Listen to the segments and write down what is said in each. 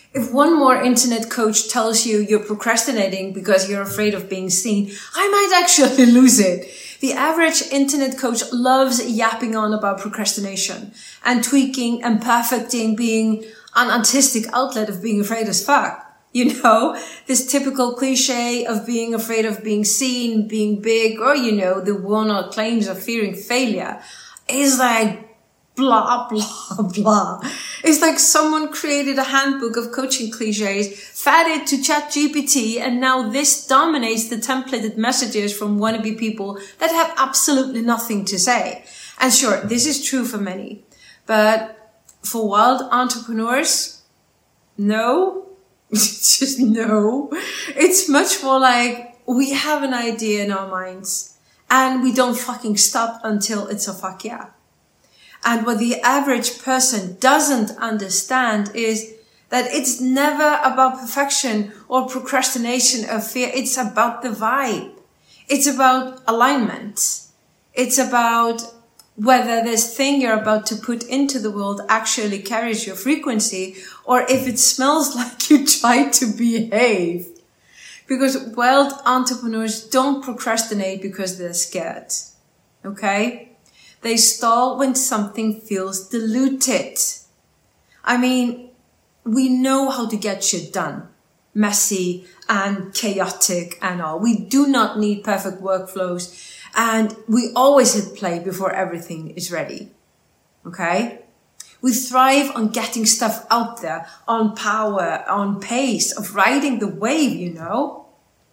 If one more internet coach tells you you're procrastinating because you're afraid of being seen, I might actually lose it. The average internet coach loves yapping on about procrastination and tweaking and perfecting being an artistic outlet of being afraid as fuck. You know, this typical cliche of being afraid of being seen, being big, or, you know, the worn-out claims of fearing failure is like blah, blah, blah. It's like someone created a handbook of coaching cliches, fed it to ChatGPT, and now this dominates the templated messages from wannabe people that have absolutely nothing to say. And sure, this is true for many. But for wild entrepreneurs, no. Just no. It's much more like we have an idea in our minds and we don't fucking stop until it's a fuck yeah. And what the average person doesn't understand is that it's never about perfection or procrastination or fear. It's about the vibe. It's about alignment. It's about whether this thing you're about to put into the world actually carries your frequency or if it smells like you tried to behave. Because wild entrepreneurs don't procrastinate because they're scared. Okay? They stall when something feels diluted. I mean, we know how to get shit done. Messy and chaotic and all. We do not need perfect workflows. And we always hit play before everything is ready. Okay? We thrive on getting stuff out there, on power, on pace, of riding the wave, you know?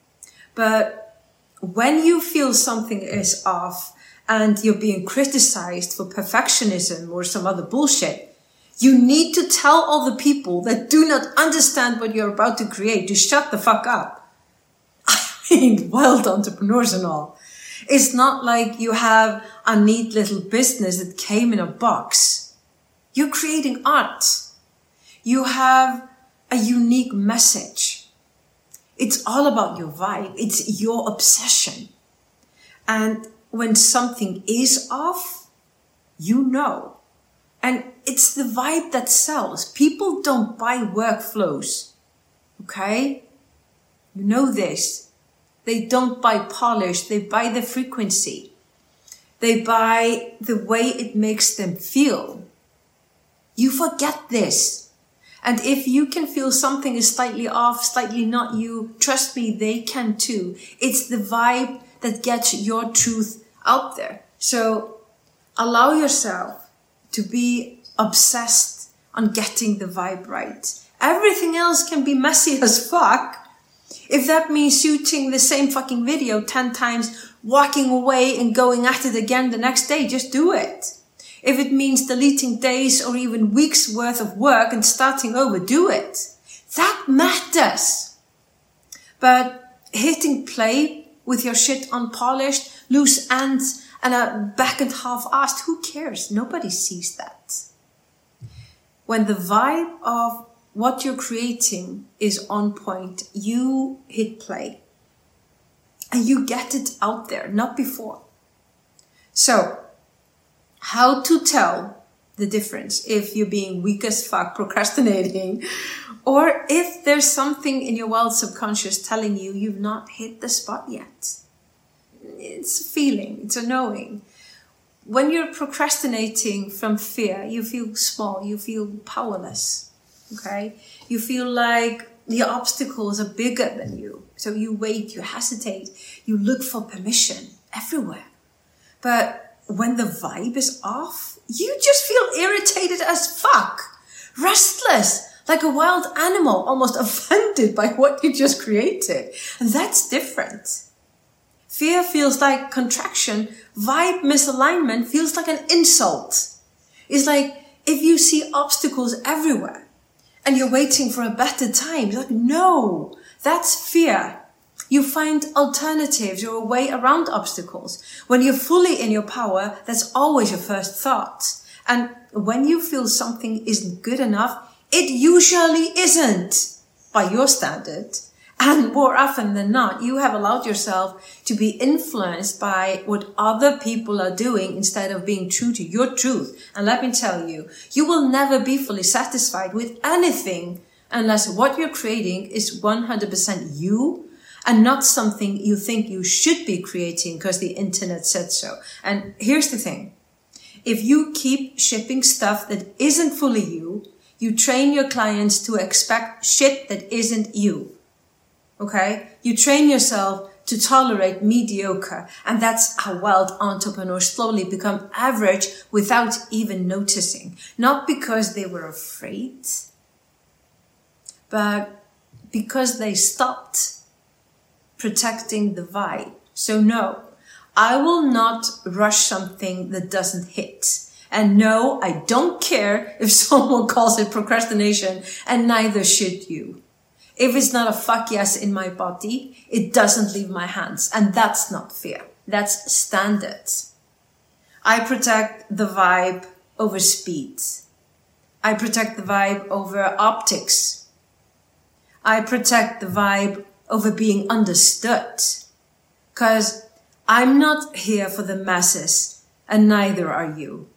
But when you feel something is off, and you're being criticized for perfectionism or some other bullshit, you need to tell all the people that do not understand what you're about to create to shut the fuck up. I mean, wild entrepreneurs and all. It's not like you have a neat little business that came in a box. You're creating art. You have a unique message. It's all about your vibe. It's your obsession. And when something is off, you know. And it's the vibe that sells. People don't buy workflows. Okay? You know this. They don't buy polish. They buy the frequency. They buy the way it makes them feel. You forget this. And if you can feel something is slightly off, slightly not you, trust me, they can too. It's the vibe that gets your truth out there. So allow yourself to be obsessed on getting the vibe right. Everything else can be messy as fuck. If that means shooting the same fucking video 10 times, walking away and going at it again the next day, just do it. If it means deleting days or even weeks worth of work and starting over, do it. That matters. But hitting play with your shit unpolished, loose ends, and a back and half-assed, who cares? Nobody sees that. When the vibe of what you're creating is on point, you hit play. And you get it out there, not before. So, how to tell the difference if you're being weak as fuck, procrastinating, or if there's something in your wild subconscious telling you you've not hit the spot yet. It's a feeling, it's a knowing. When you're procrastinating from fear, you feel small, you feel powerless, okay? You feel like the obstacles are bigger than you. So you wait, you hesitate, you look for permission everywhere. But when the vibe is off, you just feel irritated as fuck, restless, like a wild animal, almost offended by what you just created. And that's different. Fear feels like contraction. Vibe misalignment feels like an insult. It's like if you see obstacles everywhere and you're waiting for a better time, you're like, no, that's fear. You find alternatives or a way around obstacles. When you're fully in your power, that's always your first thought. And when you feel something isn't good enough, it usually isn't by your standard. And more often than not, you have allowed yourself to be influenced by what other people are doing instead of being true to your truth. And let me tell you, you will never be fully satisfied with anything unless what you're creating is 100% you and not something you think you should be creating because the internet said so. And here's the thing. If you keep shipping stuff that isn't fully you, you train your clients to expect shit that isn't you. Okay? You train yourself to tolerate mediocre. And that's how wild entrepreneurs slowly become average without even noticing. Not because they were afraid, but because they stopped protecting the vibe. So no, I will not rush something that doesn't hit. And no, I don't care if someone calls it procrastination, and neither should you. If it's not a fuck yes in my body, it doesn't leave my hands. And that's not fair. That's standard. I protect the vibe over speed. I protect the vibe over optics. I protect the vibe over being understood. Because I'm not here for the masses, and neither are you.